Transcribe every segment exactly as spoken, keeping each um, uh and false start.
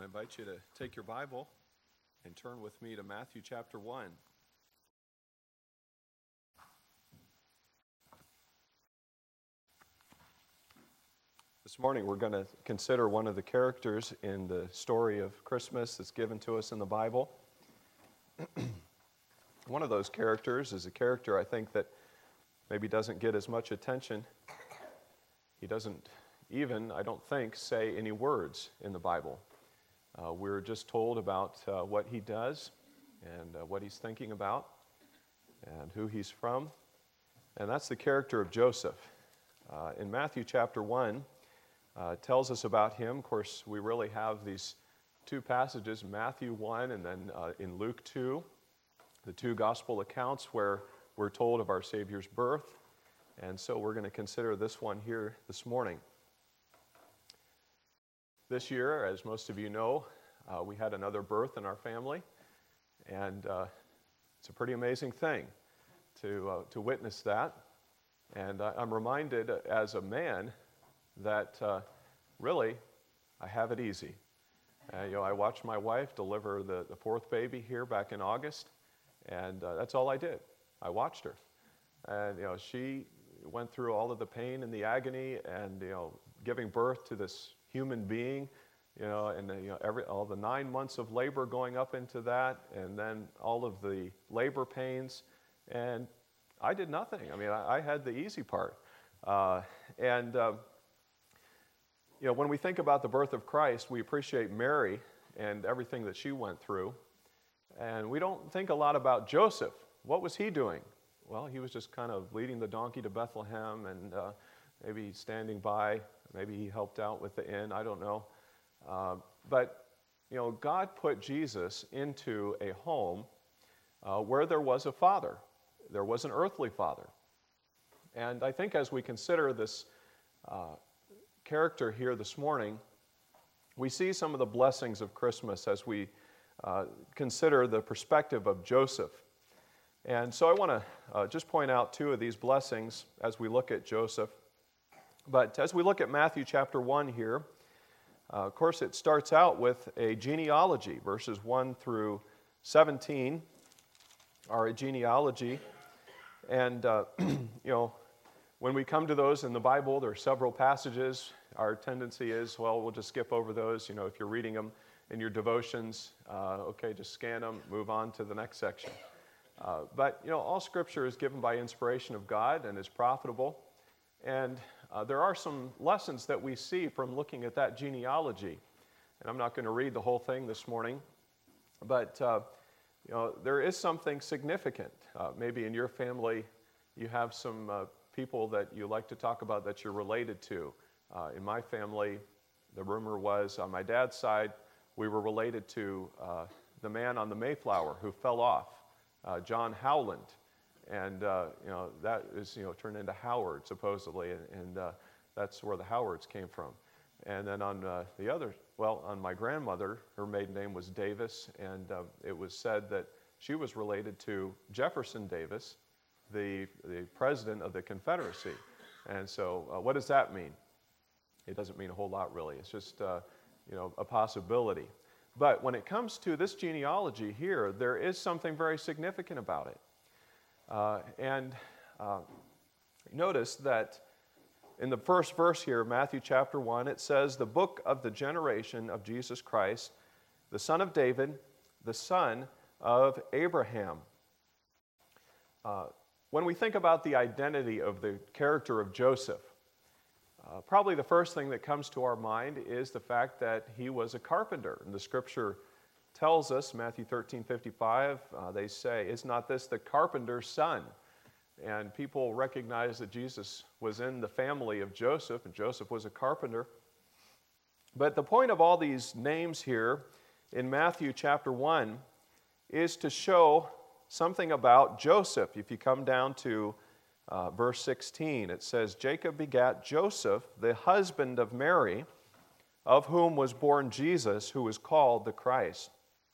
I invite you to take your Bible and turn with me to Matthew chapter one. This morning we're going to consider one of the characters in the story of Christmas that's given to us in the Bible. One of those characters is a character I think that maybe doesn't get as much attention. He doesn't even, I don't think, say any words in the Bible. Uh, we're just told about uh, what he does and uh, what he's thinking about and who he's from. And that's the character of Joseph. Uh, in Matthew chapter one, uh, it tells us about him. Of course, we really have these two passages, Matthew one and then uh, in Luke two, the two gospel accounts where we're told of our Savior's birth. And so we're going to consider this one here this morning. This year, as most of you know, uh, we had another birth in our family, and uh, it's a pretty amazing thing to uh, to witness that. And uh, I'm reminded as a man that uh, really I have it easy. Uh, you know, I watched my wife deliver the, the fourth baby here back in August, and uh, that's all I did. I watched her, and you know, she went through all of the pain and the agony, and you know, giving birth to this human being, you know, and you know, every all the nine months of labor going up into that, and then all of the labor pains, and I did nothing. I mean, I, I had the easy part, uh, and uh, you know, when we think about the birth of Christ, we appreciate Mary and everything that she went through, and we don't think a lot about Joseph. What was he doing? Well, he was just kind of leading the donkey to Bethlehem, and uh, maybe standing by. Maybe he helped out with the inn, I don't know. Uh, but, you know, God put Jesus into a home uh, where there was a father. There was an earthly father. And I think as we consider this uh, character here this morning, we see some of the blessings of Christmas as we uh, consider the perspective of Joseph. And so I want to uh, just point out two of these blessings as we look at Joseph. But as we look at Matthew chapter one here, uh, of course it starts out with a genealogy. Verses one through seventeen are a genealogy. And, uh, you know, when we come to those in the Bible, there are several passages. Our tendency is, well, we'll just skip over those. You know, if you're reading them in your devotions, uh, okay, just scan them, move on to the next section. Uh, but, you know, all Scripture is given by inspiration of God and is profitable. And uh, there are some lessons that we see from looking at that genealogy. And I'm not going to read the whole thing this morning, but uh, you know, there is something significant. Uh, maybe in your family you have some uh, people that you like to talk about that you're related to. Uh, in my family, the rumor was on my dad's side, we were related to uh, the man on the Mayflower who fell off, uh, John Howland. And, uh, you know, that is, you know, turned into Howard, supposedly, and, and uh, that's where the Howards came from. And then on uh, the other, well, on my grandmother, her maiden name was Davis, and uh, it was said that she was related to Jefferson Davis, the, the president of the Confederacy. And so uh, what does that mean? It doesn't mean a whole lot, really. It's just, uh, you know, a possibility. But when it comes to this genealogy here, there is something very significant about it. Uh, and uh, notice that in the first verse here, Matthew chapter one, it says, the book of the generation of Jesus Christ, the son of David, the son of Abraham. Uh, when we think about the identity of the character of Joseph, uh, probably the first thing that comes to our mind is the fact that he was a carpenter. And the Scripture tells us, Matthew thirteen fifty-five, uh, they say, is not this the carpenter's son? And people recognize that Jesus was in the family of Joseph, and Joseph was a carpenter. But the point of all these names here in Matthew chapter one is to show something about Joseph. If you come down to uh, verse sixteen, it says, Jacob begat Joseph, the husband of Mary, of whom was born Jesus, who is called the Christ.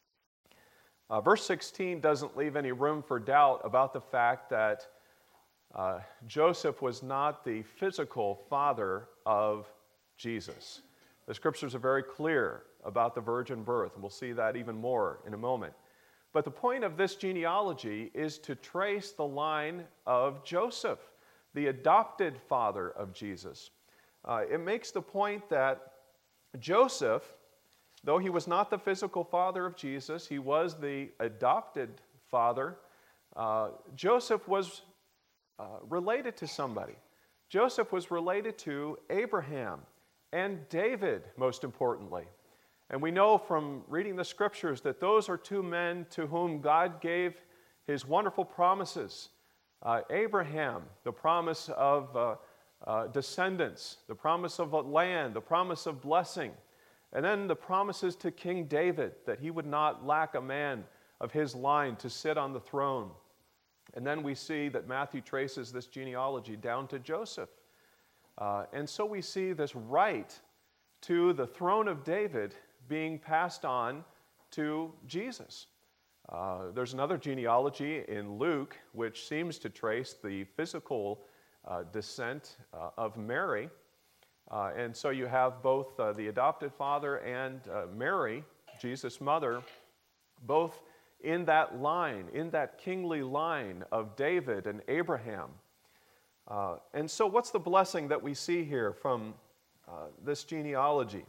Uh, verse sixteen doesn't leave any room for doubt about the fact that uh, Joseph was not the physical father of Jesus. The scriptures are very clear about the virgin birth, and we'll see that even more in a moment. But the point of this genealogy is to trace the line of Joseph, the adopted father of Jesus. Uh, it makes the point that Joseph, though he was not the physical father of Jesus, he was the adopted father. Uh, Joseph was uh, related to somebody. Joseph was related to Abraham and David, most importantly. And we know from reading the scriptures that those are two men to whom God gave his wonderful promises. Uh, Abraham, the promise of uh, uh, descendants, the promise of land, the promise of blessing, and then the promises to King David that he would not lack a man of his line to sit on the throne. And then we see that Matthew traces this genealogy down to Joseph. Uh, and so we see this right to the throne of David being passed on to Jesus. Uh, there's another genealogy in Luke which seems to trace the physical uh, descent uh, of Mary. Uh, and so you have both uh, the adopted father and uh, Mary, Jesus' mother, both in that line, in that kingly line of David and Abraham. Uh, and so what's the blessing that we see here from uh, this genealogy?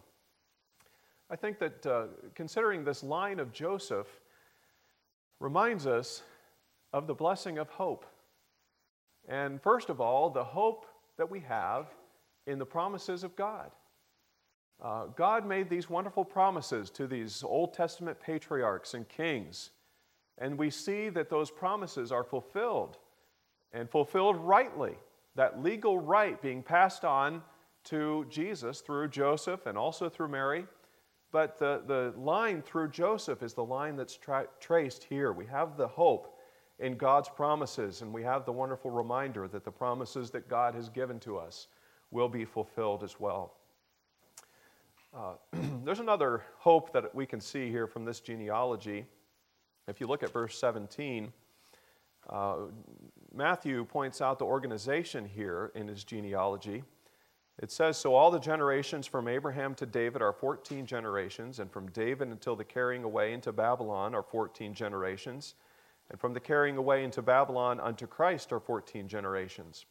I think that uh, considering this line of Joseph reminds us of the blessing of hope. And first of all, the hope that we have in the promises of God. Uh, God made these wonderful promises to these Old Testament patriarchs and kings, and we see that those promises are fulfilled, and fulfilled rightly, that legal right being passed on to Jesus through Joseph and also through Mary. But the, the line through Joseph is the line that's tra- traced here. We have the hope in God's promises, and we have the wonderful reminder that the promises that God has given to us will be fulfilled as well. Uh, there's another hope that we can see here from this genealogy. If you look at verse seventeen, uh, Matthew points out the organization here in his genealogy. It says, "So all the generations from Abraham to David are fourteen generations, and from David until the carrying away into Babylon are fourteen generations, and from the carrying away into Babylon unto Christ are fourteen generations."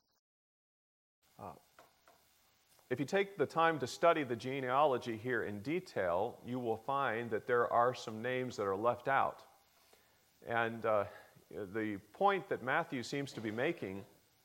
Uh, if you take the time to study the genealogy here in detail, you will find that there are some names that are left out. And uh, the point that Matthew seems to be making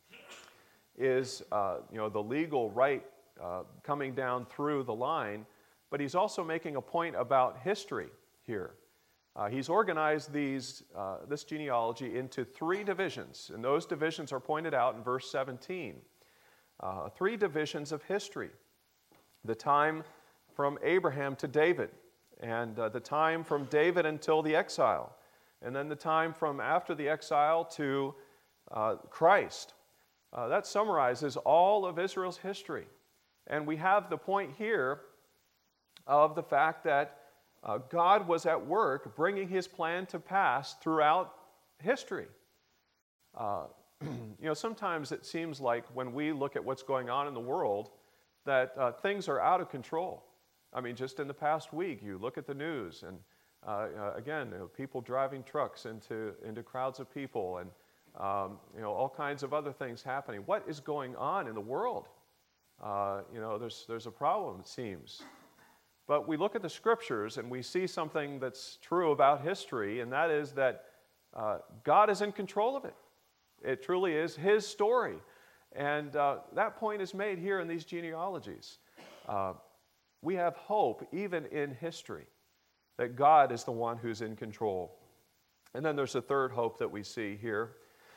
is uh, you know, the legal right uh, coming down through the line, but he's also making a point about history here. Uh, he's organized these, uh, this genealogy into three divisions, and those divisions are pointed out in verse seventeen. Uh, three divisions of history. The time from Abraham to David, and uh, the time from David until the exile, and then the time from after the exile to uh, Christ. Uh, that summarizes all of Israel's history. And we have the point here of the fact that uh, God was at work bringing his plan to pass throughout history. Uh, you know, sometimes it seems like when we look at what's going on in the world that uh, things are out of control. I mean, just in the past week, you look at the news and uh, uh, again, you know, people driving trucks into, into crowds of people, and Um, you know, all kinds of other things happening. What is going on in the world? Uh, you know, there's, there's a problem, it seems. But we look at the scriptures and we see something that's true about history, and that is that uh, God is in control of it. It truly is his story. And uh, that point is made here in these genealogies. Uh, we have hope even in history, that God is the one who's in control. And then there's a third hope that we see here.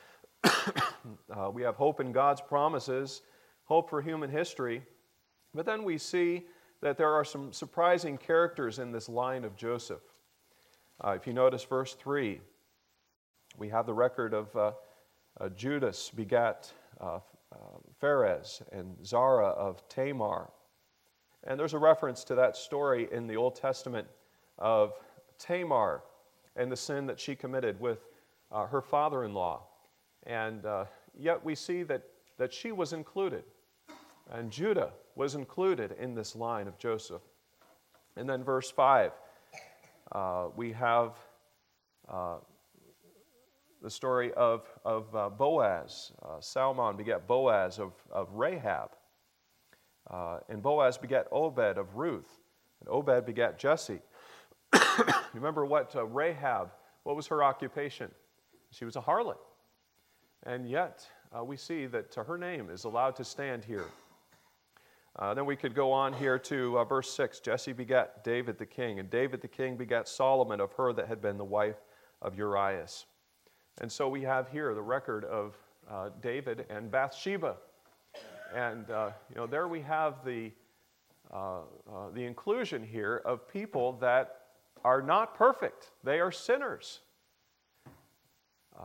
uh, we have hope in God's promises, hope for human history, but then we see that there are some surprising characters in this line of Joseph. Uh, if you notice verse three, we have the record of uh, uh, Judas begat uh, uh, Pharez, and Zara of Tamar. And there's a reference to that story in the Old Testament of Tamar and the sin that she committed with uh, her father-in-law. And uh, yet we see that, that she was included And Judah was included in this line of Joseph. And then verse five, uh, we have uh, the story of, of uh, Boaz. Uh, Salmon begat Boaz of, of Rahab. Uh, and Boaz begat Obed of Ruth. And Obed begat Jesse. Remember what uh, Rahab, what was her occupation? She was a harlot. And yet, uh, we see that uh, her name is allowed to stand here. Uh, then we could go on here to uh, verse six. Jesse begat David the king, and David the king begat Solomon of her that had been the wife of Urias. And so we have here the record of uh, David and Bathsheba. And, uh, you know, there we have the, uh, uh, the inclusion here of people that are not perfect. They are sinners. Uh,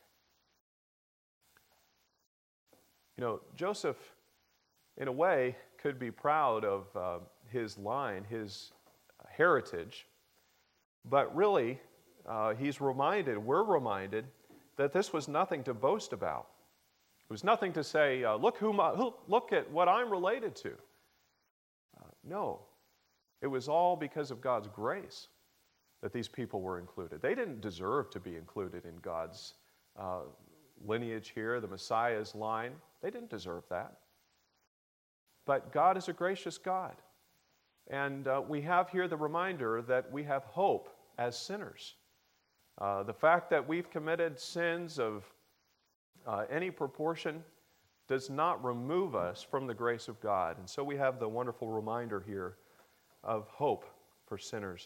you know, Joseph, in a way, could be proud of uh, his line, his heritage, but really, uh, he's reminded, we're reminded, that this was nothing to boast about. It was nothing to say, uh, look, whom I, who, look at what I'm related to. Uh, no, it was all because of God's grace that these people were included. They didn't deserve to be included in God's uh, lineage here, the Messiah's line. They didn't deserve that. But God is a gracious God. And uh, we have here the reminder that we have hope as sinners. Uh, the fact that we've committed sins of uh, any proportion does not remove us from the grace of God. And so we have the wonderful reminder here of hope for sinners.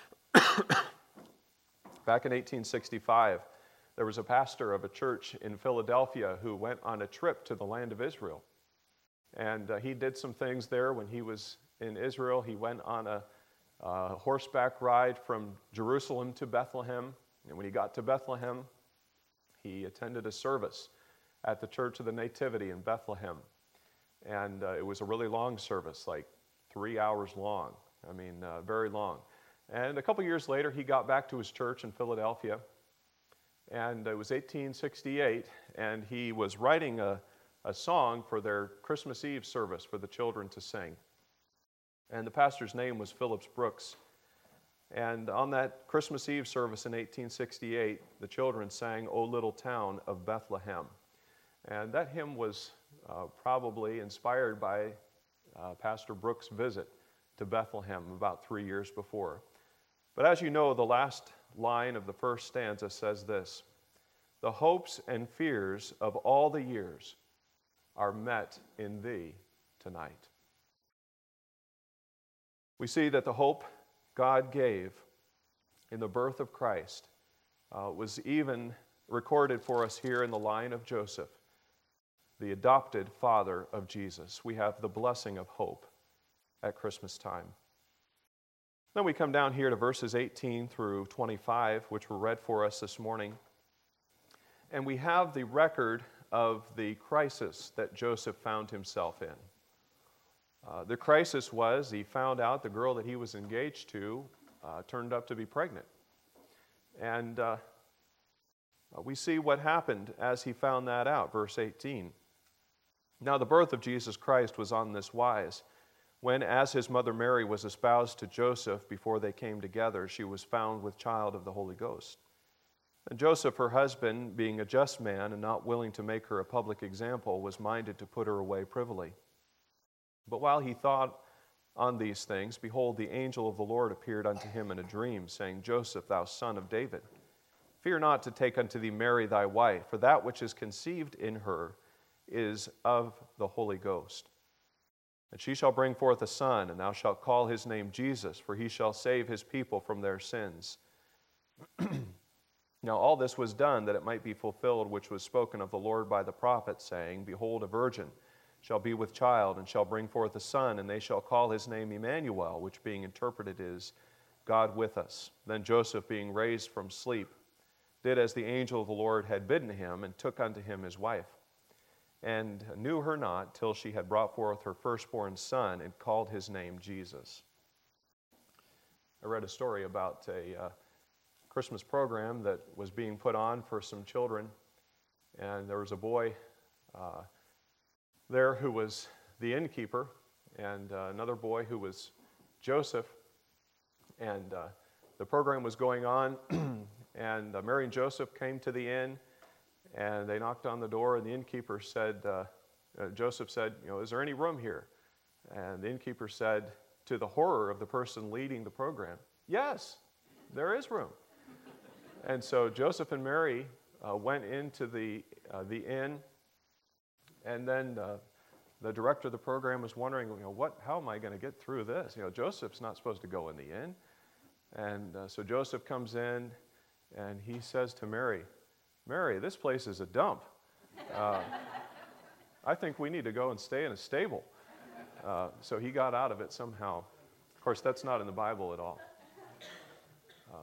Back in eighteen sixty-five, there was a pastor of a church in Philadelphia who went on a trip to the land of Israel. And uh, he did some things there when he was in Israel. He went on a uh, horseback ride from Jerusalem to Bethlehem. And when he got to Bethlehem, he attended a service at the Church of the Nativity in Bethlehem. And uh, it was a really long service, like three hours long. I mean, uh, very long. And a couple years later, he got back to his church in Philadelphia. And it was eighteen sixty-eight, and he was writing a a song for their Christmas Eve service for the children to sing. And the pastor's name was Phillips Brooks. And on that Christmas Eve service in eighteen sixty-eight, the children sang, "O Little Town of Bethlehem." And that hymn was uh, probably inspired by uh, Pastor Brooks' visit to Bethlehem about three years before. But as you know, the last line of the first stanza says this: "The hopes and fears of all the years are met in thee tonight." We see that the hope God gave in the birth of Christ uh, was even recorded for us here in the line of Joseph, the adopted father of Jesus. We have the blessing of hope at Christmas time. Then we come down here to verses eighteen through twenty-five, which were read for us this morning. And we have the record of the crisis that Joseph found himself in. Uh, the crisis was he found out the girl that he was engaged to uh, turned up to be pregnant. And uh, we see what happened as he found that out, verse eighteen. "Now the birth of Jesus Christ was on this wise. When, as his mother Mary was espoused to Joseph before they came together, she was found with child of the Holy Ghost. And Joseph, her husband, being a just man and not willing to make her a public example, was minded to put her away privily. But while he thought on these things, behold, the angel of the Lord appeared unto him in a dream, saying, Joseph, thou son of David, fear not to take unto thee Mary thy wife, for that which is conceived in her is of the Holy Ghost. And she shall bring forth a son, and thou shalt call his name Jesus, for he shall save his people from their sins. Now all this was done that it might be fulfilled which was spoken of the Lord by the prophet, saying, Behold, a virgin shall be with child, and shall bring forth a son, and they shall call his name Emmanuel, which being interpreted is God with us. Then Joseph, being raised from sleep, did as the angel of the Lord had bidden him, and took unto him his wife, and knew her not till she had brought forth her firstborn son, and called his name Jesus." I read a story about a uh, Christmas program that was being put on for some children, and there was a boy uh, there who was the innkeeper and uh, another boy who was Joseph. And uh, the program was going on, and uh, Mary and Joseph came to the inn, and they knocked on the door, and the innkeeper said, uh, uh, Joseph said, you know, is there any room here? And the innkeeper said, to the horror of the person leading the program, yes, there is room. And so Joseph and Mary uh, went into the, uh, the inn, and then uh, the director of the program was wondering, you know, what, how am I going to get through this? You know, Joseph's not supposed to go in the inn. And uh, so Joseph comes in, and he says to Mary, Mary, this place is a dump. Uh, I think we need to go and stay in a stable. Uh, so he got out of it somehow. Of course, that's not in the Bible at all. Uh,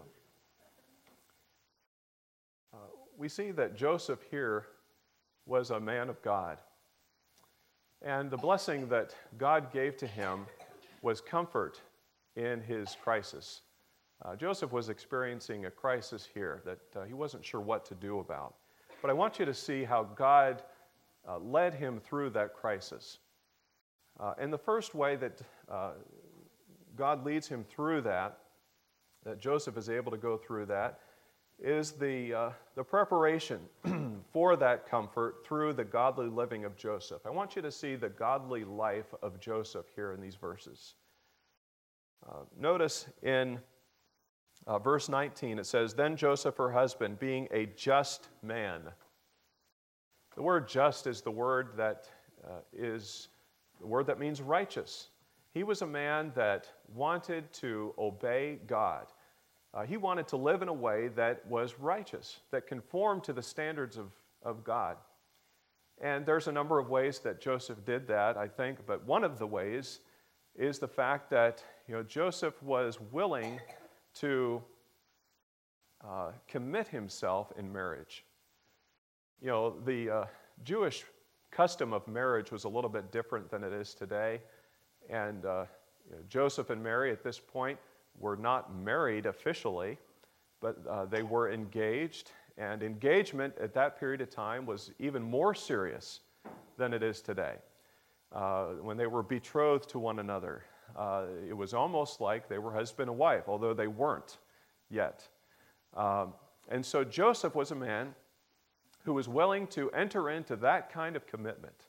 uh, we see that Joseph here was a man of God. And the blessing that God gave to him was comfort in his crisis. Uh, Joseph was experiencing a crisis here that uh, he wasn't sure what to do about. But I want you to see how God uh, led him through that crisis. Uh, and the first way that uh, God leads him through that, that Joseph is able to go through that, is the, uh, the preparation for that comfort through the godly living of Joseph. I want you to see the godly life of Joseph here in these verses. Uh, notice in uh, verse nineteen, it says, then Joseph, her husband, being a just man. The word just is the word that uh, is the word that means righteous. He was a man that wanted to obey God. Uh, he wanted to live in a way that was righteous, that conformed to the standards of, of God. And there's a number of ways that Joseph did that, I think, but one of the ways is the fact that, you know, Joseph was willing to uh, commit himself in marriage. You know, the uh, Jewish custom of marriage was a little bit different than it is today. And uh, you know, Joseph and Mary at this point were not married officially, but uh, they were engaged. And engagement at that period of time was even more serious than it is today. Uh, when they were betrothed to one another, uh, it was almost like they were husband and wife, although they weren't yet. Um, and so Joseph was a man who was willing to enter into that kind of commitment.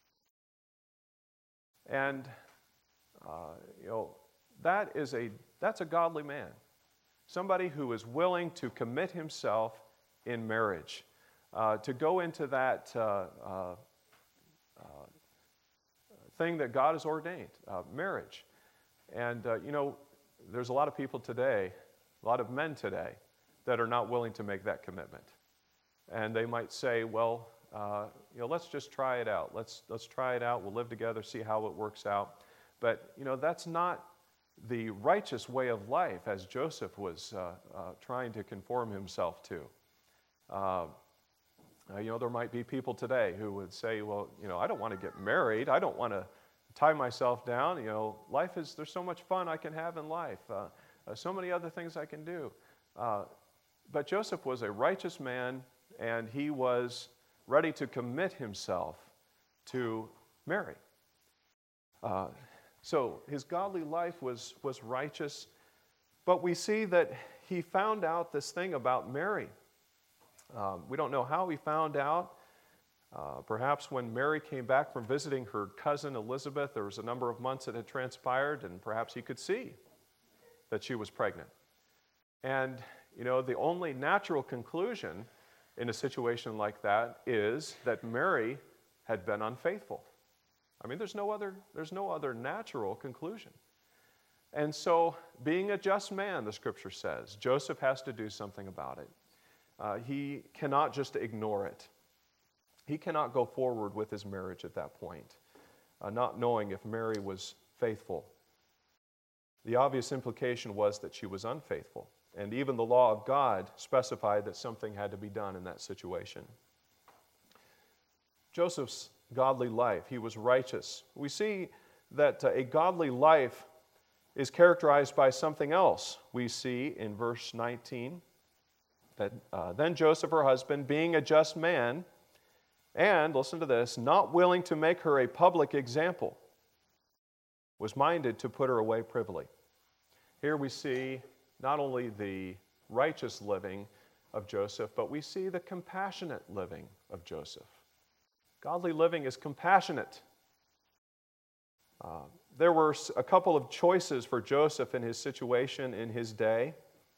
And, uh, you know, that is a, that's a godly man. Somebody who is willing to commit himself in marriage, uh, to go into that uh, uh, uh, thing that God has ordained, uh, marriage. And, uh, you know, there's a lot of people today, a lot of men today, that are not willing to make that commitment. And they might say, well, uh, you know, let's just try it out. Let's, let's try it out. We'll live together, see how it works out. But, you know, that's not the righteous way of life as Joseph was uh, uh, trying to conform himself to. Uh, uh, you know, there might be people today who would say, well, you know, I don't want to get married. I don't want to tie myself down. You know, life is, there's so much fun I can have in life. Uh, uh, so many other things I can do. Uh, but Joseph was a righteous man, and he was ready to commit himself to Mary. Uh, so his godly life was, was righteous, but we see that he found out this thing about Mary. Um, we don't know how he found out. Uh, perhaps when Mary came back from visiting her cousin Elizabeth, there was a number of months that had transpired, and perhaps he could see that she was pregnant. And, you know, the only natural conclusion in a situation like that is that Mary had been unfaithful. I mean, there's no other, there's no other natural conclusion. And so, being a just man, the scripture says, Joseph has to do something about it. Uh, he cannot just ignore it. He cannot go forward with his marriage at that point, uh, not knowing if Mary was faithful. The obvious implication was that she was unfaithful, and even the law of God specified that something had to be done in that situation. Joseph's godly life, he was righteous. We see that uh, a godly life is characterized by something else. We see in verse nineteen that uh, then Joseph, her husband, being a just man, And, listen to this, not willing to make her a public example, was minded to put her away privily. Here we see not only the righteous living of Joseph, but we see the compassionate living of Joseph. Godly living is compassionate. Uh, there were a couple of choices for Joseph in his situation in his day.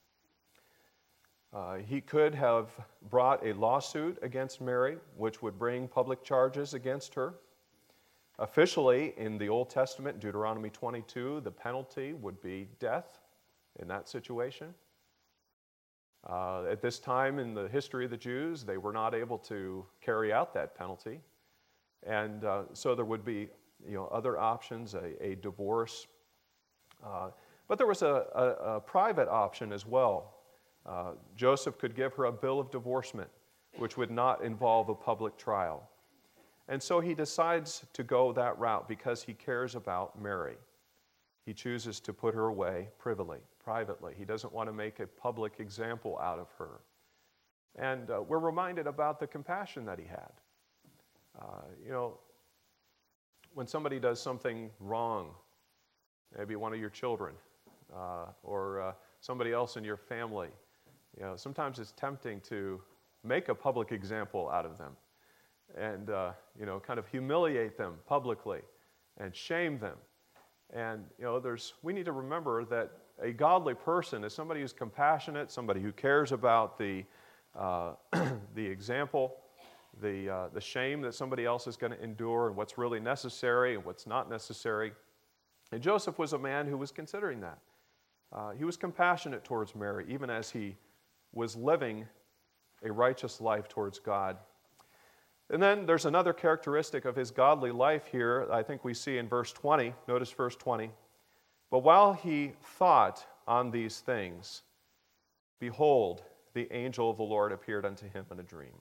Uh, he could have brought a lawsuit against Mary, which would bring public charges against her. Officially, in the Old Testament, Deuteronomy twenty-two, the penalty would be death in that situation. Uh, at this time in the history of the Jews, they were not able to carry out that penalty. And uh, so there would be you know, other options, a, a divorce. Uh, but there was a, a, a private option as well. Uh, Joseph could give her a bill of divorcement, which would not involve a public trial. And so he decides to go that route because he cares about Mary. He chooses to put her away privily, privately. He doesn't want to make a public example out of her. And uh, we're reminded about the compassion that he had. Uh, you know, when somebody does something wrong, maybe one of your children uh, or uh, somebody else in your family, you know, sometimes it's tempting to make a public example out of them and, uh, you know, kind of humiliate them publicly and shame them. And, you know, there's, we need to remember that a godly person is somebody who's compassionate, somebody who cares about the, uh, the example, the, uh, the shame that somebody else is going to endure and what's really necessary and what's not necessary. And Joseph was a man who was considering that. Uh, he was compassionate towards Mary, even as he was living a righteous life towards God. And then there's another characteristic of his godly life here, I think we see in verse twenty. Notice verse twenty. But while he thought on these things, behold, the angel of the Lord appeared unto him in a dream.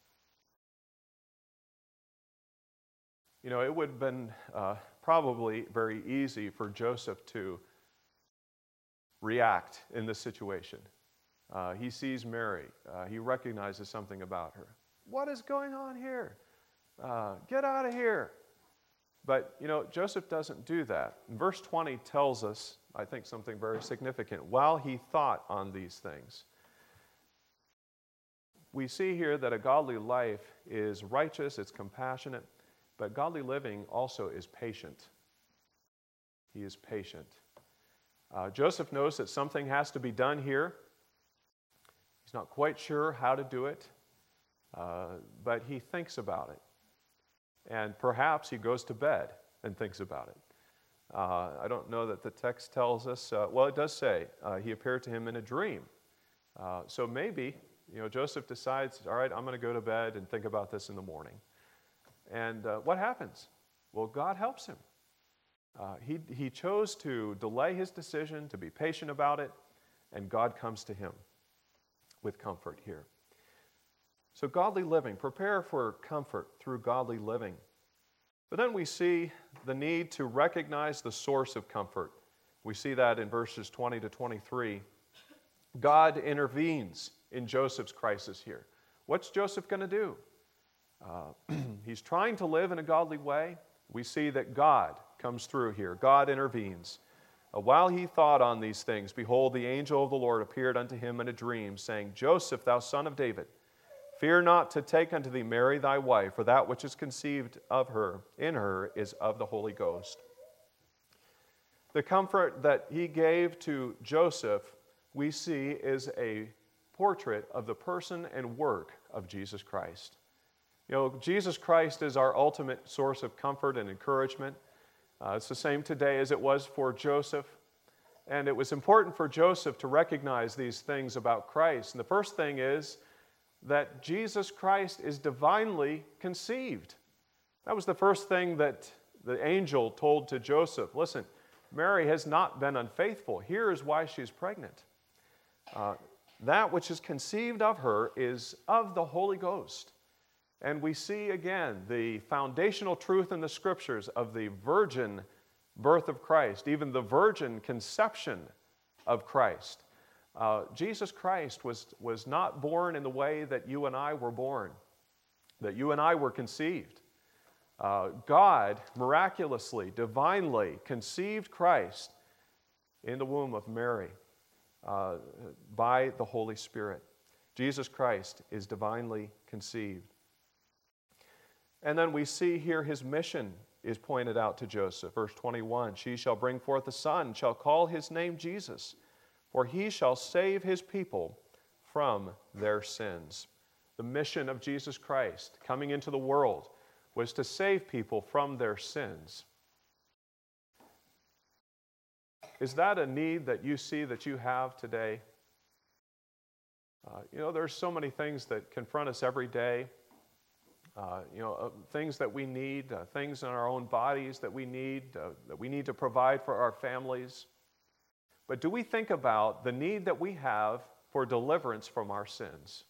You know, it would have been uh, probably very easy for Joseph to react in this situation. Uh, he sees Mary. Uh, he recognizes something about her. What is going on here? Uh, get out of here. But, you know, Joseph doesn't do that. Verse twenty tells us, I think, something very significant. While he thought on these things. We see here that a godly life is righteous, it's compassionate, but godly living also is patient. He is patient. Uh, Joseph knows that something has to be done here. He's not quite sure how to do it, uh, but he thinks about it. And perhaps he goes to bed and thinks about it. Uh, I don't know that the text tells us, uh, well, it does say uh, he appeared to him in a dream. Uh, so maybe, you know, Joseph decides, all right, I'm going to go to bed and think about this in the morning. And uh, what happens? Well, God helps him. Uh, he, he chose to delay his decision, to be patient about it, and God comes to him with comfort here. So godly living, prepare for comfort through godly living. But then we see the need to recognize the source of comfort. We see that in verses twenty to twenty-three. God intervenes in Joseph's crisis here. What's Joseph going to do? Uh, he's trying to live in a godly way. We see that God comes through here. God intervenes. Uh, while he thought on these things, behold, the angel of the Lord appeared unto him in a dream, saying, Joseph, thou son of David, fear not to take unto thee Mary thy wife, for that which is conceived of her, in her, is of the Holy Ghost. The comfort that he gave to Joseph, we see, is a portrait of the person and work of Jesus Christ. You know, Jesus Christ is our ultimate source of comfort and encouragement. Uh, it's the same today as it was for Joseph. And it was important for Joseph to recognize these things about Christ. And the first thing is that Jesus Christ is divinely conceived. That was the first thing that the angel told to Joseph. Listen, Mary has not been unfaithful. Here is why she's pregnant. Uh, that which is conceived of her is of the Holy Ghost. And we see again the foundational truth in the Scriptures of the virgin birth of Christ, even the virgin conception of Christ. Uh, Jesus Christ was, was not born in the way that you and I were born. that you and I were conceived. Uh, God miraculously, divinely conceived Christ in the womb of Mary uh, by the Holy Spirit. Jesus Christ is divinely conceived. And then we see here his mission is pointed out to Joseph. Verse twenty-one, she shall bring forth a son, shall call his name Jesus, for he shall save his people from their sins. The mission of Jesus Christ coming into the world was to save people from their sins. Is that a need that you see that you have today? Uh, you know, there's so many things that confront us every day. Uh, you know, uh, things that we need, uh, things in our own bodies that we need, uh, that we need to provide for our families. But do we think about the need that we have for deliverance from our sins?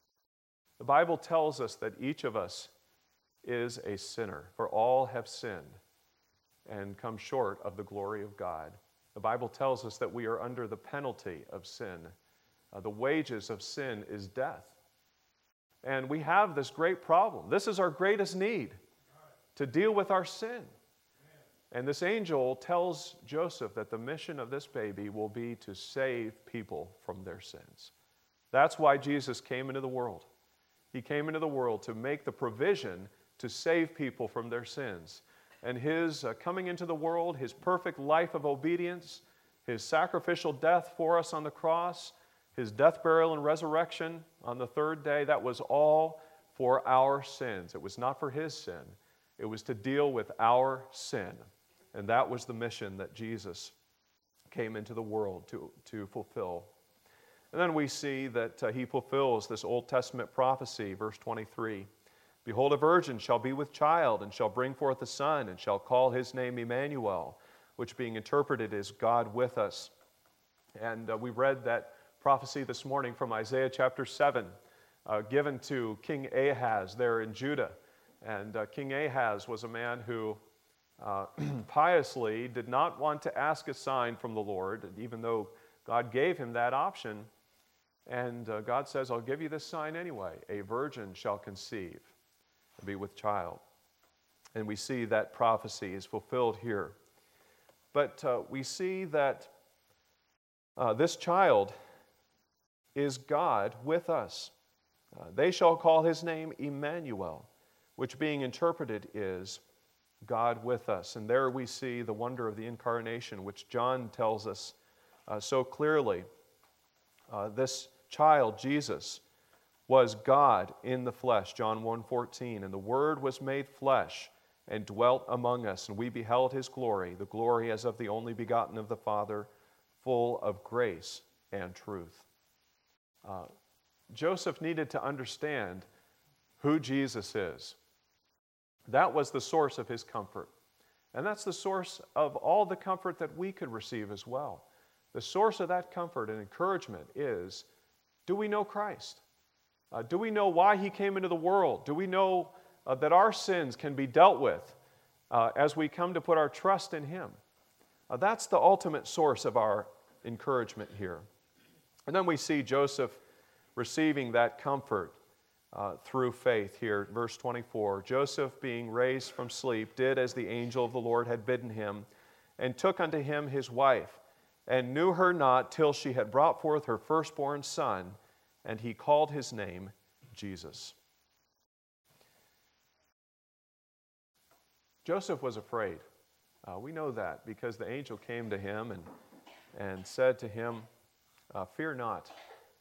The Bible tells us that each of us is a sinner, for all have sinned and come short of the glory of God. The Bible tells us that we are under the penalty of sin. Uh, the wages of sin is death. And we have this great problem. This is our greatest need, to deal with our sin. And this angel tells Joseph that the mission of this baby will be to save people from their sins. That's why Jesus came into the world. He came into the world to make the provision to save people from their sins. And his uh, coming into the world, his perfect life of obedience, his sacrificial death for us on the cross, his death, burial, and resurrection on the third day, that was all for our sins. It was not for his sin. It was to deal with our sin. And that was the mission that Jesus came into the world to, to fulfill. And then we see that uh, he fulfills this Old Testament prophecy, verse twenty-three. Behold, a virgin shall be with child, and shall bring forth a son, and shall call his name Emmanuel, which being interpreted is God with us. And uh, we read that prophecy this morning from Isaiah chapter seven, uh, given to King Ahaz there in Judah. And uh, King Ahaz was a man who uh, piously did not want to ask a sign from the Lord, even though God gave him that option. And uh, God says, I'll give you this sign anyway. A virgin shall conceive and be with child. And we see that prophecy is fulfilled here. But uh, we see that uh, this child is God with us. Uh, they shall call his name Emmanuel, which being interpreted is God with us. And there we see the wonder of the incarnation, which John tells us uh, so clearly. Uh, this child, Jesus, was God in the flesh, John one fourteen. And the Word was made flesh and dwelt among us, and we beheld his glory, the glory as of the only begotten of the Father, full of grace and truth. Uh, Joseph needed to understand who Jesus is. That was the source of his comfort. And that's the source of all the comfort that we could receive as well. The source of that comfort and encouragement is, do we know Christ? Uh, do we know why he came into the world? Do we know uh, that our sins can be dealt with uh, as we come to put our trust in him? Uh, that's the ultimate source of our encouragement here. And then we see Joseph receiving that comfort uh, through faith here, verse twenty-four. Joseph, being raised from sleep, did as the angel of the Lord had bidden him, and took unto him his wife, and knew her not till she had brought forth her firstborn son, and he called his name Jesus. Joseph was afraid. Uh, we know that because the angel came to him and, and said to him, Uh, fear not.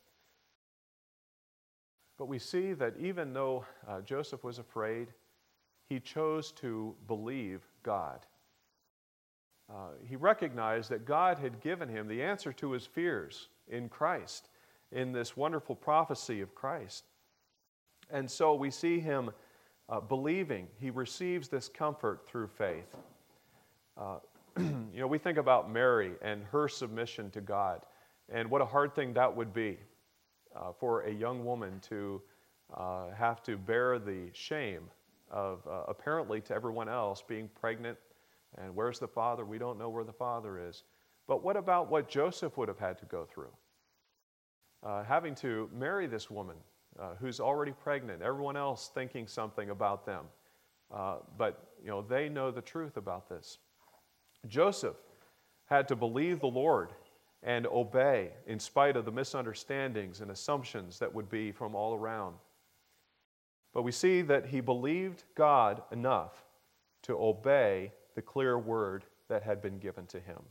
But we see that even though uh, Joseph was afraid, he chose to believe God. Uh, he recognized that God had given him the answer to his fears in Christ, in this wonderful prophecy of Christ. And so we see him uh, believing. He receives this comfort through faith. Uh, you know, we think about Mary and her submission to God. And what a hard thing that would be uh, for a young woman to uh, have to bear the shame of, uh, apparently to everyone else, being pregnant. And where's the father? We don't know where the father is. But what about what Joseph would have had to go through? Uh, having to marry this woman uh, who's already pregnant, everyone else thinking something about them. Uh, but, you know, they know the truth about this. Joseph had to believe the Lord and obey in spite of the misunderstandings and assumptions that would be from all around. But we see that he believed God enough to obey the clear word that had been given to him.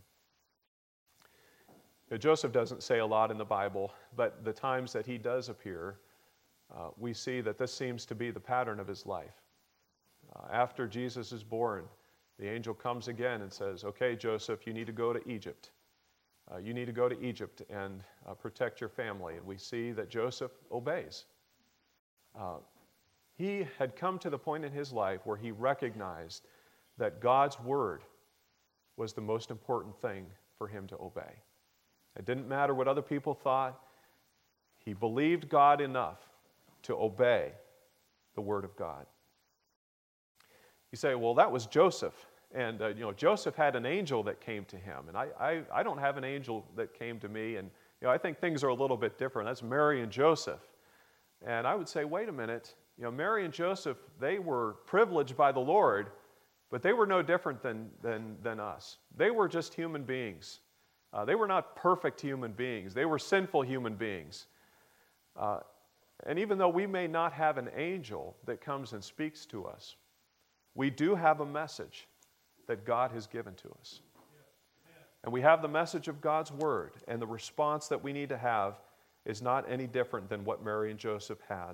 Now, Joseph doesn't say a lot in the Bible, but the times that he does appear, uh, we see that this seems to be the pattern of his life. Uh, after Jesus is born, the angel comes again and says, okay, Joseph, you need to go to Egypt. Uh, you need to go to Egypt and uh, protect your family. And we see that Joseph obeys. Uh, he had come to the point in his life where he recognized that God's word was the most important thing for him to obey. It didn't matter what other people thought. He believed God enough to obey the word of God. You say, well, that was Joseph. And, uh, you know, Joseph had an angel that came to him. And I, I, I don't have an angel that came to me. And, you know, I think things are a little bit different. That's Mary and Joseph. And I would say, wait a minute. You know, Mary and Joseph, they were privileged by the Lord, but they were no different than, than, than us. They were just human beings. Uh, they were not perfect human beings. They were sinful human beings. Uh, and even though we may not have an angel that comes and speaks to us, we do have a message that God has given to us. And we have the message of God's word, and the response that we need to have is not any different than what Mary and Joseph had.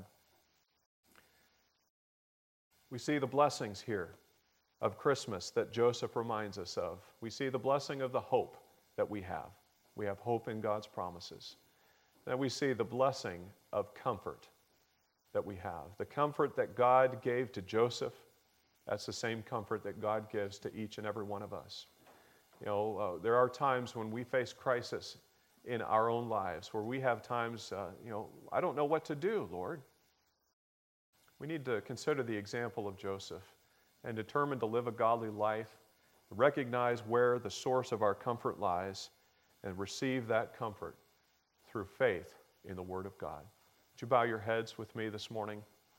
We see the blessings here of Christmas that Joseph reminds us of. We see the blessing of the hope that we have. We have hope in God's promises. Then we see the blessing of comfort that we have. The comfort that God gave to Joseph, that's the same comfort that God gives to each and every one of us. You know, uh, there are times when we face crisis in our own lives, where we have times, uh, you know, I don't know what to do, Lord. We need to consider the example of Joseph and determine to live a godly life, recognize where the source of our comfort lies, and receive that comfort through faith in the Word of God. Would you bow your heads with me this morning?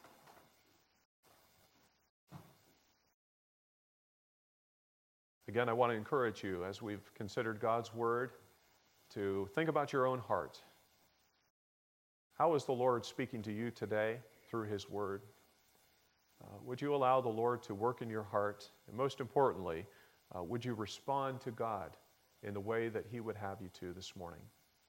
Again, I want to encourage you, as we've considered God's Word, to think about your own heart. How is the Lord speaking to you today through His Word? Uh, would you allow the Lord to work in your heart? And most importantly, uh, would you respond to God in the way that He would have you to this morning?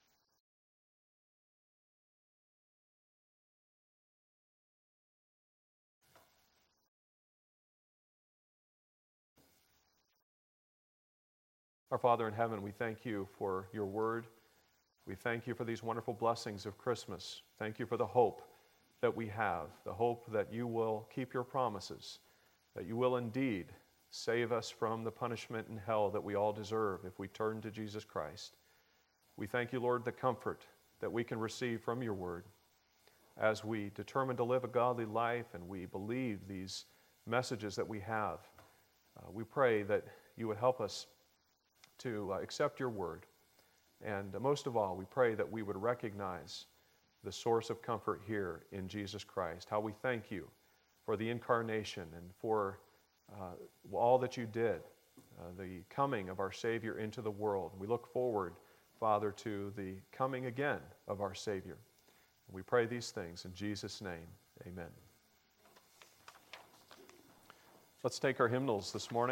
Our Father in heaven, we thank you for your word. We thank you for these wonderful blessings of Christmas. Thank you for the hope that we have, the hope that you will keep your promises, that you will indeed save us from the punishment in hell that we all deserve if we turn to Jesus Christ. We thank you, Lord, the comfort that we can receive from your word as we determine to live a godly life and we believe these messages that we have. Uh, we pray that you would help us to uh, accept your word. And uh, most of all, we pray that we would recognize the source of comfort here in Jesus Christ. How we thank you for the incarnation and for uh, all that you did, uh, the coming of our Savior into the world. We look forward, Father, to the coming again of our Savior. We pray these things in Jesus' name. Amen. Let's take our hymnals this morning.